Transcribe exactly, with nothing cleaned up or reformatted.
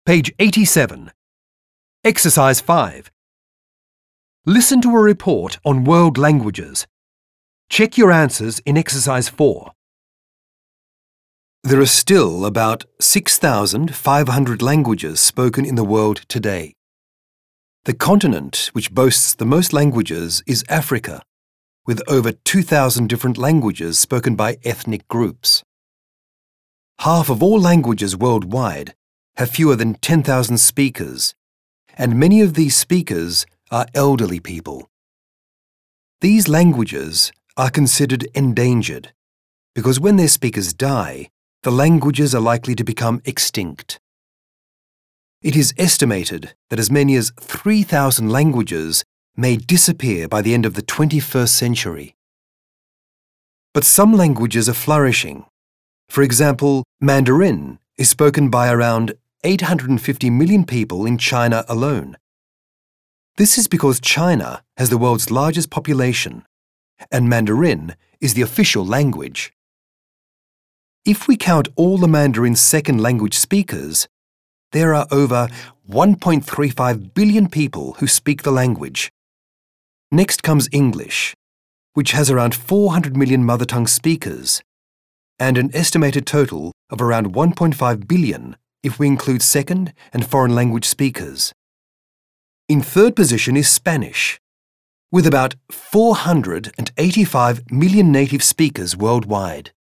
Page eighty-seven. Exercise five. Listen to a report on world languages. Check your answers in Exercise four. There are still about six thousand five hundred languages spoken in the world today. The continent which boasts the most languages is Africa, with over two thousand different languages spoken by ethnic groups. Half of all languages worldwide have fewer than ten thousand speakers, and many of these speakers are elderly people. These languages are considered endangered because when their speakers die, the languages are likely to become extinct. It is estimated that as many as three thousand languages may disappear by the end of the twenty-first century. But some languages are flourishing. For example, Mandarin is spoken by around eight hundred fifty million people in China alone. This is because China has the world's largest population, and Mandarin is the official language. If we count all the Mandarin's second language speakers, there are over one point three five billion people who speak the language. Next comes English, which has around four hundred million mother tongue speakers, and an estimated total of around one point five billion if we include second and foreign language speakers. In third position is Spanish, with about four hundred eighty-five million native speakers worldwide.